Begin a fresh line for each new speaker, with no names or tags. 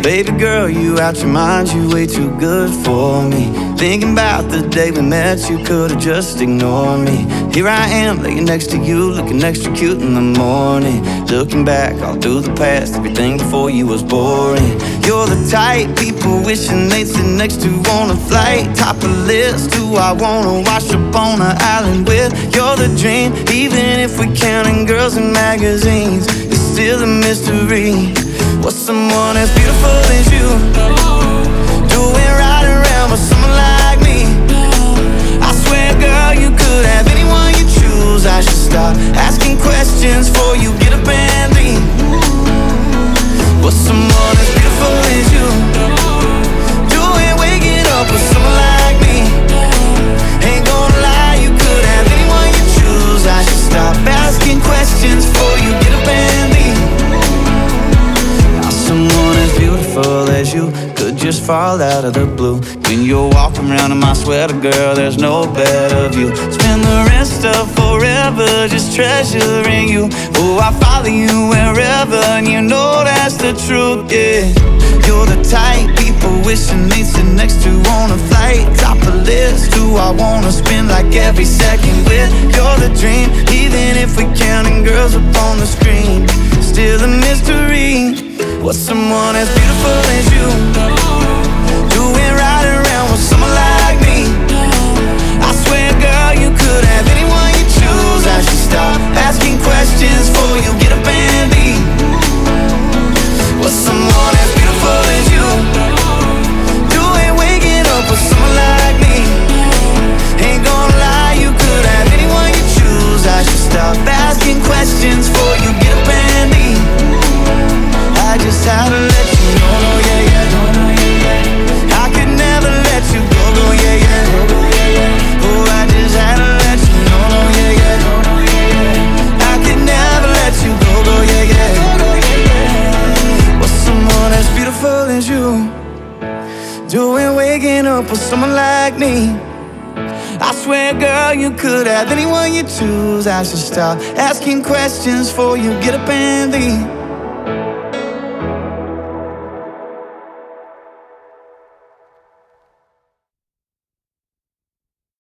Baby girl, you out your mind, you way too good for me. Thinking about the day we met, you could've just ignored me. Here I am, laying next to you, looking extra cute in the morning. Looking back all through the past, everything before you was boring. You're the type people wishing they'd sit next to on a flight. Top of the list, who I wanna wash up on an island with. You're the dream, even if we're counting girls in magazines. It's still a mystery. What's someone as beautiful as you doing right around with someone like me? I swear, girl, you could have anyone you choose. I should stop asking questions before you get up and leave. What's someone as beautiful as you doing waking up with someone like me? Ain't gonna lie, you could have anyone you choose. I should stop asking questions before you get up and leave. Someone as beautiful as you could just fall out of the blue. When you're walking around in my sweater, girl, there's no better view. Spend the rest of forever just treasuring you. Oh, I follow you wherever, and you know that's the truth, yeah. You're the type people wishing they'd sit next to on a flight. Top of the list, who I wanna spend like every second with. You're the dream, even if we're counting girls up on the screen. Still a mystery. What's someone as beautiful as you doing right around with someone like me? I swear, girl, you could have anyone you choose. I should stop asking questions before you get up and leave. What's someone as beautiful as you doing waking up with someone like me? Ain't gonna lie, you could have anyone you choose. I should stop asking questions before you get up and leave. I just had to let you know, no, yeah, yeah. I could never let you go, no, yeah, yeah. Oh, I just had to let you know, no, yeah, yeah. I could never let you go, no, yeah, yeah. What's someone as beautiful as you doing waking up with someone like me? I swear, girl, you could have anyone you choose. I should stop asking questions before you get up and leave.